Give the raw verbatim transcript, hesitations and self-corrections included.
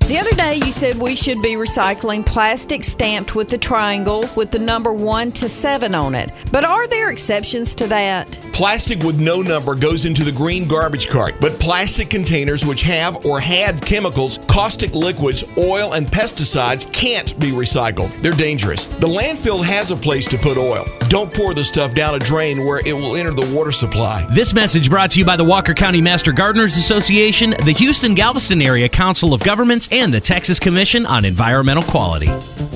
The other day you said we should be recycling plastic stamped with the triangle with the number one to seven on it. But are there exceptions to that? Plastic with no number goes into the green garbage cart, but plastic containers which have or had chemicals, caustic liquids, oil, and pesticides can't be recycled. They're dangerous. The landfill has a place to put oil. Don't pour the stuff down a drain where it will enter the water supply. This message brought to you by the Walker County Master Gardeners Association, the Houston-Galveston Area Council of Governments, and the Texas Commission on Environmental Quality.